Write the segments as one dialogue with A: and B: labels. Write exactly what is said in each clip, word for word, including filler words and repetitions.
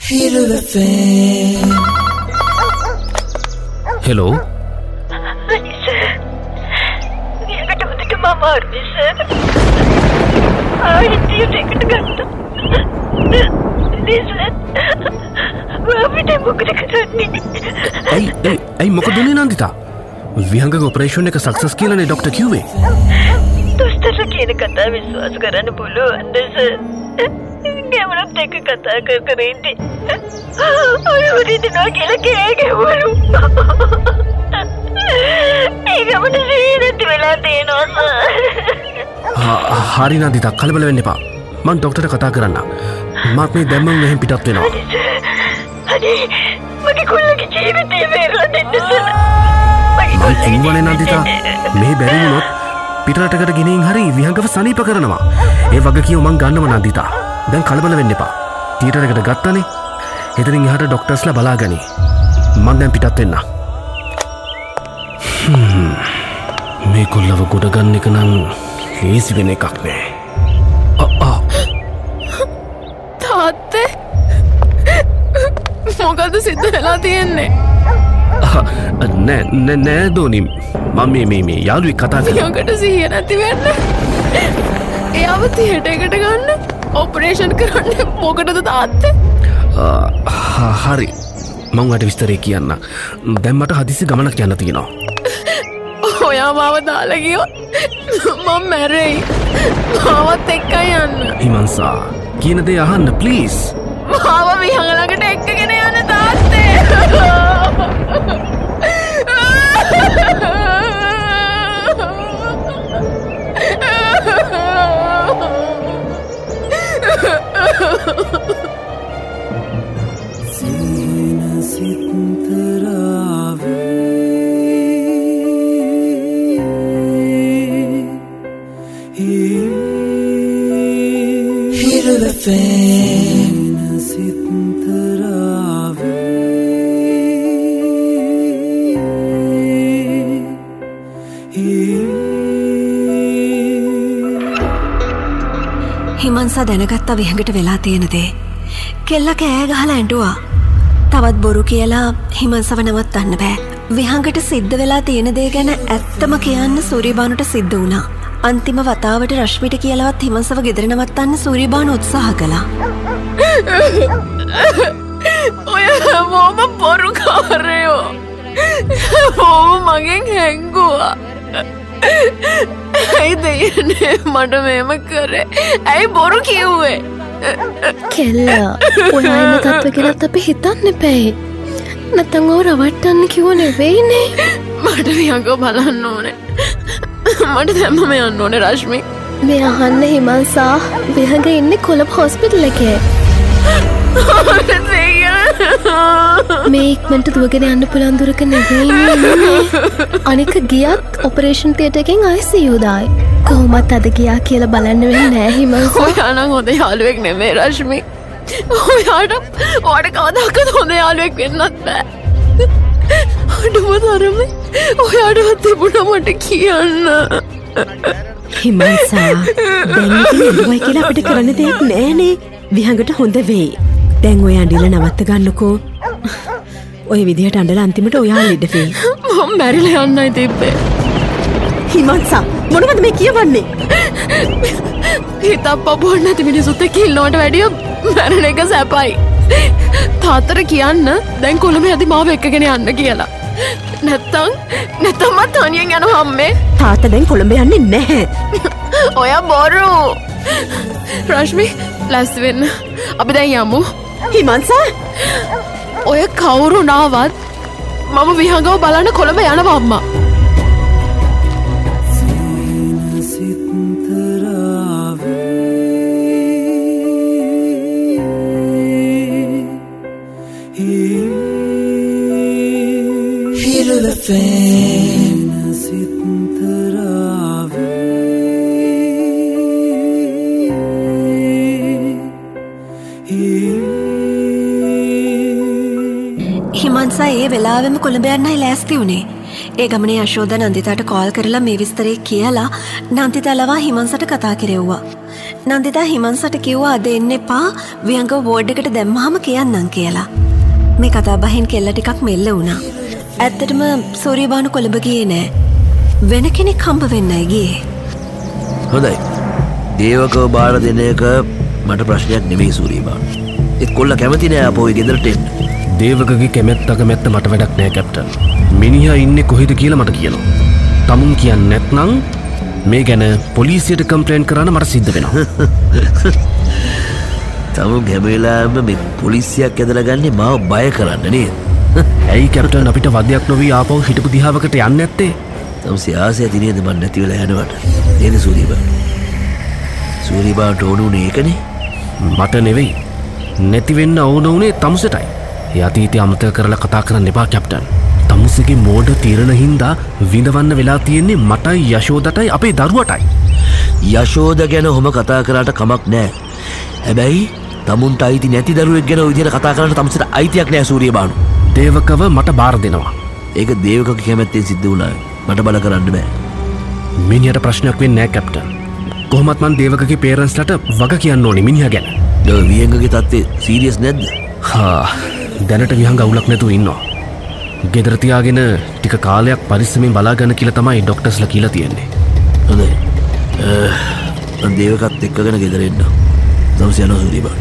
A: Hero F M.
B: Hello.
C: Ani sir. Niyagata mudita mama ardi sir. Aari tiyo ticket gatta. Please sir. Wapite mukde karanni.
B: Ay ay ay mokadune nandita. Vihanga operation එක success කියලා නේ doctor කිව්වේ.
C: දොස්තර කියන කතාව විශ්වාස කරන්න පුළුවන්ද සර්? ගැමරත් එක්ක කතා කර කර ඉඳි. ඔය උරිදිනවා කියලා කෑගෙවලු. ඒක මට සීනත් වෙලා තියෙනවා සර්.
B: හරි නන්දිතා කලබල වෙන්න එපා. මම ડોක්ටර්ට කතා කරන්න. මාත් මේ දැම්මම මෙහෙන් පිටත් වෙනවා.
C: අනේ මගේ කුල්ලගේ ජීවිතේ වේරලා දෙන්න සර්.
B: මම කිව්වනේ නන්දිතා මේ බැරි වුණොත් පිටරටකට ගෙනින් හරි විහංගව සනීප කරනවා. ඒ වගකීම මං ගන්නව නන්දිතා. දැන් කලබල වෙන්න එපා. තියටර් එකට ගත්තනේ. එතනින් එහාට ડોක්ටර්ස්ලා බලාගනි. මං දැන් පිටත් වෙන්න. මේ කොල්ලව ගොඩ ගන්න එක නම් ලේසි වෙන එකක් නෑ. ආ
D: තාත්තේ මොකද සිද්ධ වෙලා තියෙන්නේ?
B: නෑ නෑ නෑ දෝනි මම මේ මේ මේ යාළුවෙක් කතා කරා.
D: යකට සිහිය නැති වෙන්න. එයාව තියටර් එකට ගන්න ඔපරේෂන් කරන්න මොකටද තාත්තේ?
B: හරි මම ඔයාලට විස්තරේ කියන්න. දැන් මට හදිස්සි ගමනක් යන්න තියෙනවා.
D: ඔයා මාව දාලා ගියොත් මම මැරෙයි. මාවත් එක්කයි යන්න.
B: හිමන්සා කියන දේ අහන්න ප්ලීස්.
D: මාව විහංග ළඟට එක්කගෙන යන්න තාත්තේ.
A: Hero F M.
E: හිමන්සා දැනගත්තා විහඟට වෙලා තියෙන දේ. කෙල්ල කෑ ගහලා ඇඬුවා. තවත් බොරු කියලා හිමන්සව නවත්තන්න බෑ. විහඟට සිද්ධ වෙලා තියෙන දේ ගැන ඇත්තම කියන්න සූරියබානුට සිද්ධ වුණා. අන්තිම වතාවට රශ්මිට කියලාවත් හිමන්සව ගෙදර නවත්තන්න සූරියබානු උත්සාහ කළා.
D: ඔය හැමෝම බොරුකාරයෝ. හැමෝම මගෙන් හැංගුවා. ඇයි දෙයනේ මට මෙහෙම කරේ? ඇයි බොරු කිව්වේ?
F: කෙල්ලා ඔයා ඉන්න තත්ත්ව ගැනත් අපි හිතන්න එපැයි. නැත්තම් ඔය රවට්ටන්න කිව්ව නෙවෙයිනේ.
D: මට විහංගව බලන්න ඕනේ. මට දැම්මම යන්න ඕනේ රශ්මි.
F: මේ අහන්න හිමන්සා විහංග ඉන්නේ කොළඹ හොස්පිටල් එකේ. මේ ඉක්මනට දුවගෙන යන්න පුළුවන් දුරක නෙවෙයිනේ. අනික ගියත් ඔපරේෂන් තියටර් එකෙන් I C U දායි. කොහොමත් අද ගියා කියලා බලන්න වෙන්නේ නැහැ හිමන්සා.
D: ඔයා නම් හොඳ යාළුවෙක් නෙමෙයි රශ්මි. ඔයාට ඔයාට කවදාකවත් හොඳ යාළුවෙක් වෙන්නත් බෑ. අඩුම තරමේ ඔයාටවත් තිබුණා මට කියන්න.
G: හිමන්සා දැන් ඉතින් එළුවයි කියලා අපිට කරන්න දෙයක් නෑනේ. විහඟට හොඳ වෙයි. දැන් ඔය අඬිලා නවත්ත ගන්නකෝ. ඔය විදිහට අඬලා අන්තිමට ඔයා ලෙඩ වෙයි.
D: මම මැරිලා යන්නයි තිබ්බේ.
G: හිමන්සා මොනවද මේ කියවන්නේ?
D: හිතක් පපුවන්න නැති මිනිසුත් එක්ක ඉන්නවට වැඩිය මැරෙන එක සැපයි. තාත්තට කියන්න දැන් කොළඹ යදි මාව එක්කගෙන යන්න කියලා. නැත්තම් නැත්තම් මම තනියෙන් යනවා අම්මේ.
G: තාත්තා දැන් කොළඹ යන්නේ නැහැ.
D: ඔය බොරු. රශ්මි ලෑස්ති වෙන්න. අපි දැන් යමු.
G: හිමන්සා
D: ඔය කවුරු නාවත් මම විහංගව බලන්න කොළඹ යනවා අම්මා.
A: Hero F M.
E: හිමන්සා ඒ වෙලාවෙම කොළඹ යන්නයි ලෑස්ති වුණේ. ඒ ගමනේ යශෝදා නන්දිතාට කෝල් කරලා මේ විස්තරේ කියලා නන්දිතා ලවා හිමන්සට කතා කෙරෙව්වා. නන්දිතා හිමන්සට කිව්වා අද එන්න එපා විහංග වෝඩ් එකට දැම්මහම කියන්නම් කියලා. මේ කතා බහෙන් කෙල්ල ටිකක් මෙල්ල වුණා. ඇත්තටම සූරියබානු කොළඹ ගියේ නෑ. වෙන කෙනෙක් හම්බ වෙන්නයි ගියේ.
H: හොඳයි. දේවකව බාර දෙන එක මට ප්‍රශ්නයක් නෙමෙයි සූරියබානු. ඒ කොල්ල කැමති නෑ අපෝ ගෙදරට එන්න.
B: දේවකගේ කැමැත්ත අකමැත්ත මට වැඩක් නෑ කැප්ටන්. මිනිහා ඉන්නේ කොහෙද කියලා මට කියනවා. තමුන් කියන්නේ නැත්නම් මේ ගැන පොලිසියට කම්ප්ලේන්ට් කරන්න මට සිද්ධ වෙනවා.
H: තමුන් හැම වෙලාවෙම මේ පොලිසියක් ඇදලා ගන්නේ මාව බය කරන්න නේද?
B: ඇයි කැප්ටන් අපිට වදයක් නොවී ආපහු හිටපු දිහාවකට යන්නේ නැත්තේ?
H: තම සියාසය දිනේද මන් නැති වෙලා යනවට. නේද සූරියබානු? සූරියබානුට ඕන උනේ ඒකනේ.
B: මට නෙවෙයි. නැති වෙන්න ඕන උනේ තමුසටයි. ඒ අතීතය අමතක කරලා කතා කරන්න එපා කැප්ටන්. තමුසගේ මෝඩ තීරණ හින්දා විඳවන්න වෙලා තියෙන්නේ මටයි යශෝදටයි අපේ දරුවටයි.
H: යශෝද ගැන ඔහොම කතා කරාට කමක් නෑ. හැබැයි තමුන්ට අයිති නැති දරුවෙක් ගැන ඔය විදිහට කතා කරන්න තමුසට අයිතියක් නෑ සූරියබානු.
B: දේවකව මට බාර දෙනවා.
H: ඒක දේවකගේ කැමැත්තෙන් සිද්ධ වුණා. මට බල කරන්න බෑ.
B: මිනිහට ප්‍රශ්නයක් වෙන්නේ නෑ කැප්ටන්. කොහොමත් මන් දේවකගේ පේරන්ට්ස්ලට වග කියන්න ඕනේ මිනිහා ගැන.
H: ඒ විහංගගේ තත්ත්වය සීරියස් නැද්ද?
B: හා දැනට විහංග අවුලක් නැතුව ඉන්නවා. ගෙදර තියාගෙන ටික කාලයක් පරිස්සමෙන් බලා ගන්න කියලා තමයි ડોක්ටර්ස්ලා කියලා තියෙන්නේ.
H: හොඳයි. මම දේවකත් එක්කගෙන ගෙදර එන්න. දවස් යනවා සූරියබානු.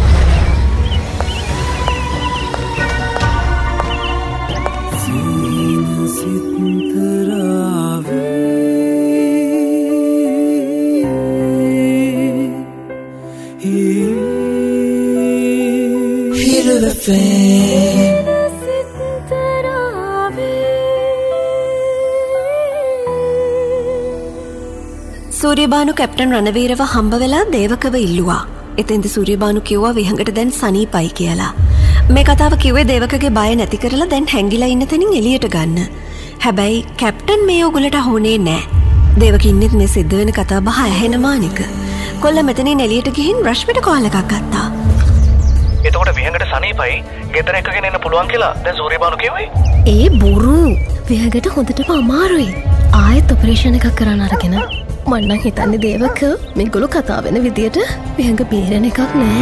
E: සූරියබානු කැප්ටන් රණවීරව හම්බ වෙලා දේවකව ඉල්ලුවා. එතෙන්ද සූරියබානු කිව්වා විහංගට දැන් සනීපයි කියලා. මේ කතාව කිව්වේ දේවකගේ බය නැති කරලා දැන් හැංගිලා ඉන්න තැනින් එළියට ගන්න. හැබැයි කැප්ටන් මේ ඕගොල්ලට අහුනේ නෑ. දේවක ඉන්නෙත් මේ සිද්ධ වෙන කතා බහ ඇහෙන මානික. කොල්ල මෙතනින් එළියට ගිහින් රශ්මිට කෝල් එකක් ගත්තා.
B: එතකොට විහංගට සනීපයි ගෙදර එකගෙන එන්න පුළුවන් කියලා දැන් සූරියබානු කිව්වේ?
F: ඒ බොරු. විහංගට හොඳටම අමාරුයි. ආයෙත් ඔපරේෂන් එකක් කරන්න අරගෙන. මන්නම් හිතන්නේ දේවක මේගොල්ලෝ කතා වෙන විදියට විහංග බේරෙන එකක් නෑ.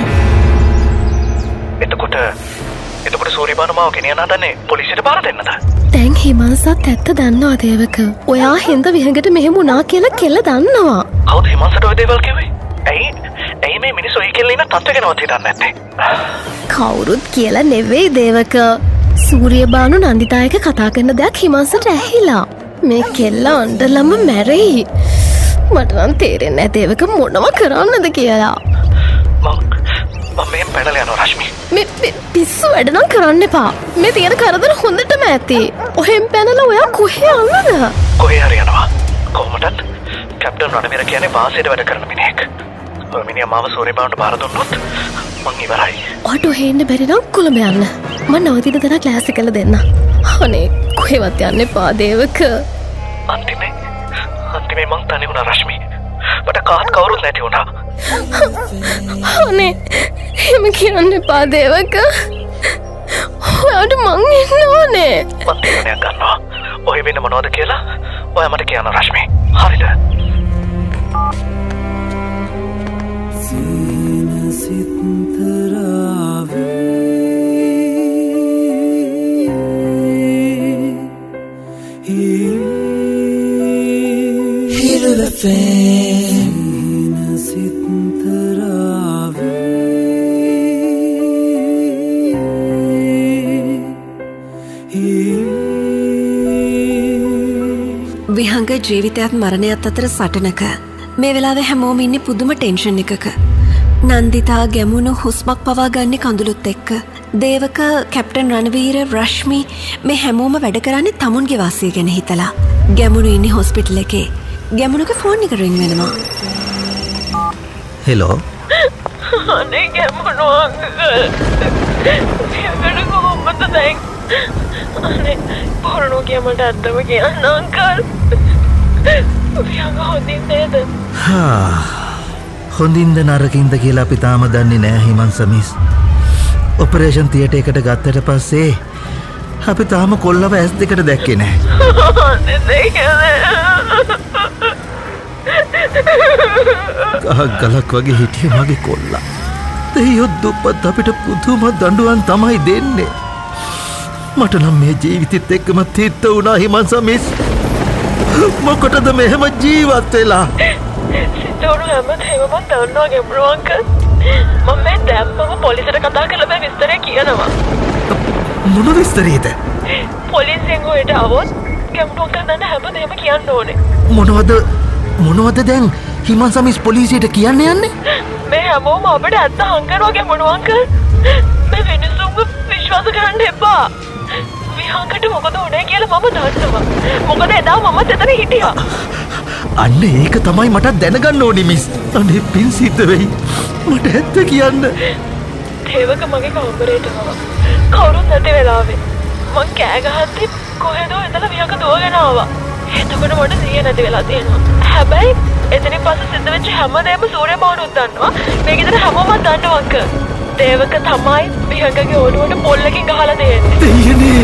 B: එතකොට එතකොට සූරියබානු මාව ගෙනියන්න හදන්නේ පොලිසියට බාර දෙන්නද?
F: දැන් හිමන්සත් ඇත්ත දන්නවා දේවක. ඔයා හින්දා විහංගට මෙහෙම වුණා කියලා කෙල්ල දන්නවා.
B: කවුද හිමන්සට ඔය දේවල් කිව්වේ? ඇයි ඇයි මේ මිනිස්සු ඔය කෙල්ල ඉන්න තත්ත්ව ගැනවත් හිතන්නේ නැත්තේ?
F: කවුරුත් කියලා නෙවෙයි දේවක. සූරියබානු නන්දිතායක කතා කරන දෙයක් හිමන්සට ඇහිලා. මේ කෙල්ල අඬලම මැරෙයි. මට නම් තේරෙන්නේ නැහැ දේවක මොනව කරන්නද කියලා.
B: මම මම මෙහෙම පැනලා යනවා රශ්මි.
F: මේ පිස්සු වැඩ නම් කරන්න එපා. මේ තියෙන කරදර හොඳටම ඇති. ඔහෙන් පැනලා ඔයා කොහේ යන්නද?
B: කොහේ හරි යනවා. කොහොමදත් කැප්ටන් රණවීර කියන්නේ වාසියට වැඩ කරන මිනිහෙක්. ඔය මිනිහා මාව සූරියබානුට බාර දුන්නොත් මං ඉවරයි.
F: ඔයාට ඔහෙ ඉන්න බැරි නම් කොළඹ යන්න. මම නවතින දා ක්ලාස් එක කරලා දෙන්න. අනේ කොහෙවත් යන්න එපා දේවක.
B: අන්තිමේ අන්තිමේ මං තනි වුණා රශ්මි. මට කාත් කවුරුත් නැති වුණා.
F: අනේ එහෙම කියන්න එපා දේවක. ඔයාට මං ඉන්න ඕනේ.
B: මං තීරණයක් ගන්නවා. ඔය වෙන මොනවද කියලා ඔයා මට කියන්න රශ්මි. හරිද? සීන සිතරාවේ
E: විහංග ජීවිතයත් මරණයත් අතර සටනක. මේ වෙලාවේ හැමෝම ඉන්නේ පුදුම ටෙන්ෂන් එකක. නන්දිතා ගැමුණු හුස්මක් පවා ගන්නේ කඳුළුත් එක්ක. දේවක කැප්ටන් රණවීර රශ්මි මේ හැමෝම වැඩ කරන්නේ තමුන්ගේ වාසිය ගැන හිතලා. ගැමුණු ඉන්නේ හොස්පිටල් එකේ. ගැමුණුගේ ෆෝන් එක රින් වෙනවා.
H: හෙලෝ.
C: අනේ ගැමුණු අංකල්. මෙයාට කොහොමද දැන්? අනේ පොරණෝ කියමට අත්තම කියන්න අංකල්. මෙයා හොඳින් නේද?
I: හා හොඳින්ද නරකින්ද කියලා අපි තාම දන්නේ නෑ හිමන්ස මිස්. ඔපරේෂන් තියටර් එකට ගත්තට පස්සේ අපි තාම කොල්ලව ඇස් දෙකට දැක්කේ නෑ.
C: අනේ
I: ගහක් ගලක් වගේ හිටිය මගේ කොල්ලා. දෙයියෝ දුප්පත් අපිට පුදුම දඬුවම් තමයි දෙන්නේ. මට නම් මේ ජීවිතෙත් එක්කම තිත්ත වුණා හිමන්සා මිස්. මොකටද මෙහෙම ජීවත් වෙලා?
C: සිතෝරු හැමදේම මම දන්නවා ගැඹුරු අංකල්. මම මේ දැම්මම පොලිසියට කතා කරලා මේ විස්තරය කියනවා.
I: මොන විස්තරයද?
C: පොලිසියෙන් හොයට આવොත් ගැඹුරු අංකල් දන්න හැමදේම කියන්න ඕනේ.
I: මොනවද මොනවද දැන් හිමන්සා මිස් පොලිසියට කියන්න යන්නේ?
C: මේ හැමෝම අපිට ඇත්ත හංගනවා ගැඹුරු අංකල්. මේ මිනිස්සුන්ව විශ්වාස කරන්න එපා. විහාංගට මොකද උනේ කියලා මම දන්නවා. මොකද එදා මමත් එතන හිටියා.
I: අන්න ඒක තමයි මට දැනගන්න ඕනේ මිස්. අනේ පින් සිද්ධ වෙයි. මට ඇත්ත කියන්න.
C: දේවක මගේ කාමරේට ආවා. කවුරුත් නැති වෙලාවේ. මං කෑ ගහද්දි කොහෙදෝ ඉඳලා විහාංග දුවගෙන ආවා. එතකොට මට සිහිය නැති වෙලා තියෙනවා. හැබැයි එතනින් පස්සේ සිද්ධ වෙච්ච හැමදේම සූර්යමානුත් දන්නවා. මේ ගෙදර හැමෝම දන්නවා අංකල්. දේවක තමයි විහාංගගේ ඔළුවට පොල්ලකින් ගහලා දෙන්නේ.
I: දෙයනේ.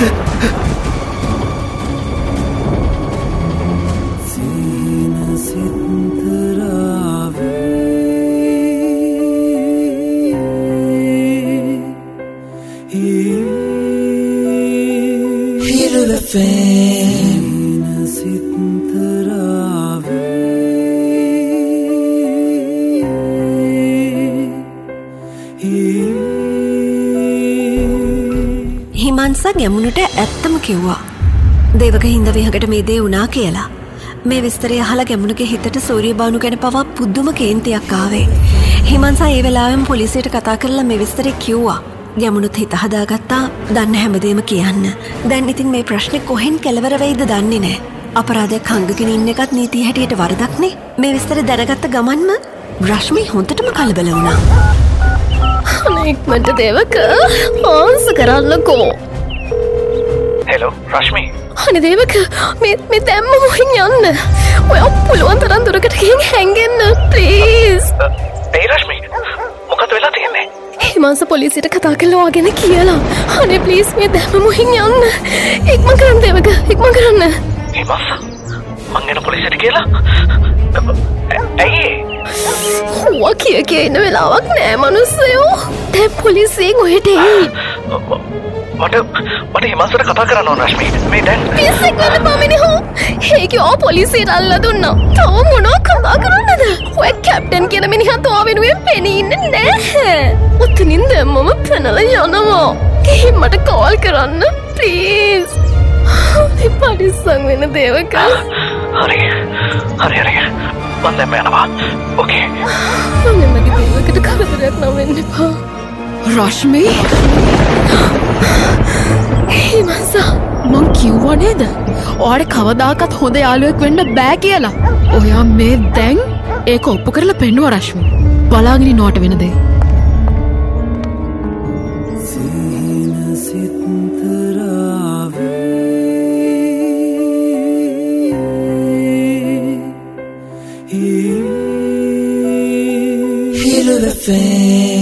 E: හිමන්සා ගැමුණට ඇත්තම කිව්වා. දේවක හින්දා විහඟට මේ දේ වුණා කියලා. මේ විස්තරය අහලා ගැමුණගේ හිතට සූර්යබානු ගැන පවා පුදුම කේන්තියක් ආවේ. හිමන්සා ඒ වෙලාවෙම පොලිසියට කතා කරලා මේ විස්තරය කිව්වා. ගැමුණුත් හිත හදාගත්තා දන්න හැමදේම කියන්න. දැන් ඉතින් මේ ප්‍රශ්නේ කොහෙන් කෙලවර වෙයිද දන්නේ නැහැ. අපරාධයක් හංගගෙන ඉන්න එකත් නීතිය හැටියට වරදක්නේ. මේ විස්තරය දැනගත්ත ගමන්ම රශ්මි හොන්ටටම කලබල වුණා.
F: අනෙක්මට දේවක ආන්ස කරන්නකෝ.
I: හෙලෝ රශ්මි.
F: අනේ දේවක මේ මේ දැම්ම මොහින් යන්න. ඔය පුළුවන් තරම් දුරකට ගිහින් හැංගෙන්න ප්ලීස්.
I: ඒ රශ්මි මොකද වෙලා තියෙන්නේ?
F: හිමන්ස පොලිසියට කතා කරලා වගෙන කියලා. අනේ ප්ලීස් මේ දැම්ම මොහින් යන්න. ඉක්මන් කරන්න දේවක ඉක්මන් කරන්න.
I: හිමන්ස මං යන පොලිසියට කියලා? ඇයි?
F: හුවා කිය කිය ඉන්න වෙලාවක් නෑ මනුස්සයෝ. දැන් පොලිසියෙන් ඔහෙට එයි.
I: මට මට හිමන්සට කතා කරන්න ඕන රශ්මි. මේ දැන්
F: පිස්සෙක් වෙන්න පමිනිහෝ. ඒකේ ඔය පොලිසියට අල්ලලා දුන්නා. තව මොනවා කතා කරන්නද? ඔය කැප්ටන් කියන මිනිහා තව වෙනුවෙන් පෙනී ඉන්නේ නැහැ. උතනින් දැම්මම පැනලා යනවා. ගිහින් මට කෝල් කරන්න ප්ලීස්. මේ පරිස්සම් වෙන දේවක.
I: හරි හරි හරි මම දැන් යනවා. ඕකේ.
F: මම මගේ දේවකට කරදරයක් නම් වෙන්න එපා.
D: රශ්මි
F: හිමන්සා
D: මං කිව්වා නේද ඔයාට කවදාකවත් හොඳ යාළුවෙක් වෙන්න බෑ කියලා. ඔයා මේ දැන් ඒක ඔප්පු කරලා පෙන්නුවා රශ්මි. බලාගෙන ඉන්නවට වෙන දේ.
A: Hit of the fan.